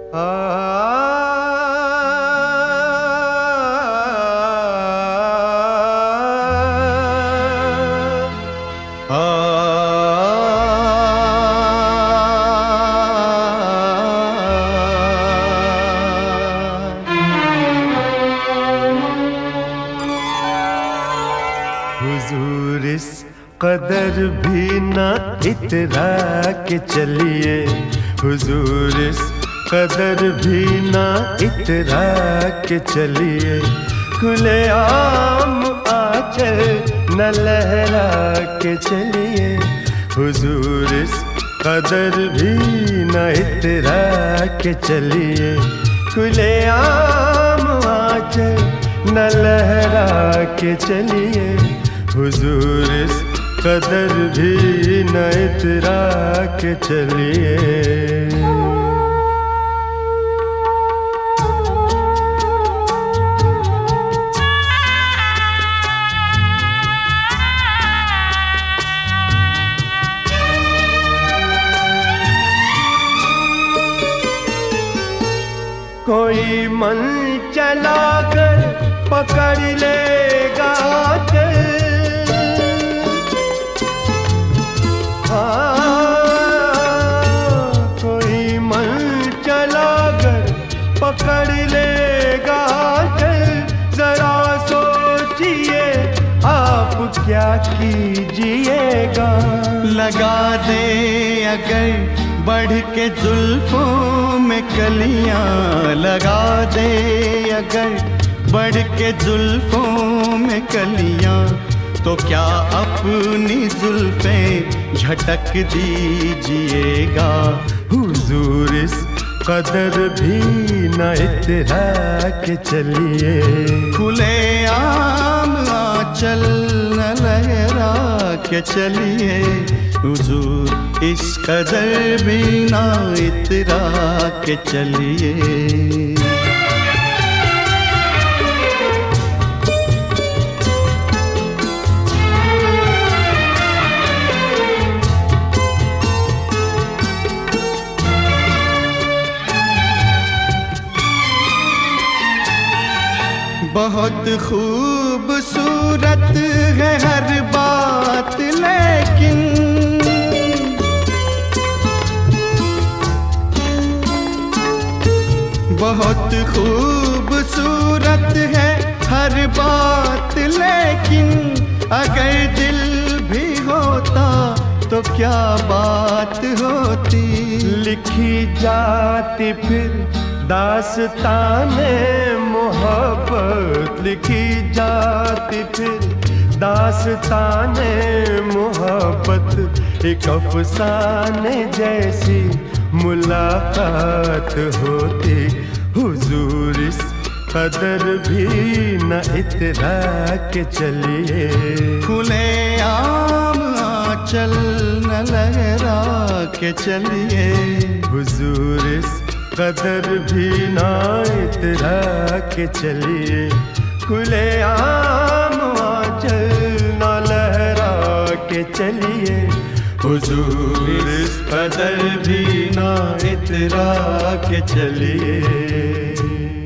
हुजूर इस कदर भी ना इतरा के चलिए, हुजूर इस कदर भी ना इतरा के चलिए, खुले आम आंचल न लहरा के चलिए, हुजूर इस कदर भी न इतरा के चलिए, खुले आम आंचल न लहरा के चलिए, हुजूर इस कदर भी न इतरा के चलिए। कोई मन चला कर पकड़ लेगा चल, कोई मन चला कर पकड़ लेगा चल, जरा सोचिए आप क्या कीजिएगा। लगा दे अगर बढ़ के जुल्फों में कलियां, लगा दे अगर बढ़ के जुल्फों में कलियां, तो क्या अपनी जुल्फें झटक दीजिएगा। हुजूर इस कदर भी न इतरा के चलिए, खुले आम आंचल न लहरा के चलिए, हुजूर इस कदर भी ना इतरा के चलिए। बहुत खूबसूरत है हर बात, लेकिन बहुत खूबसूरत है हर बात, लेकिन अगर दिल भी होता तो क्या बात होती। लिखी जाती फिर दास्ताने मोहब्बत, लिखी जाती फिर दास्ताने मोहब्बत, एक अफसाने जैसी मुलाकात होती। हुजूर इस कदर भी न इतरा के चलिए, खुले आम आंचल न लहरा के चलिए, हुजूर इस कदर भी न इतरा के चलिए, खुले आम आंचल न लहरा के चलिए, हुजूर इस कदर भी न इतरा के चलिए।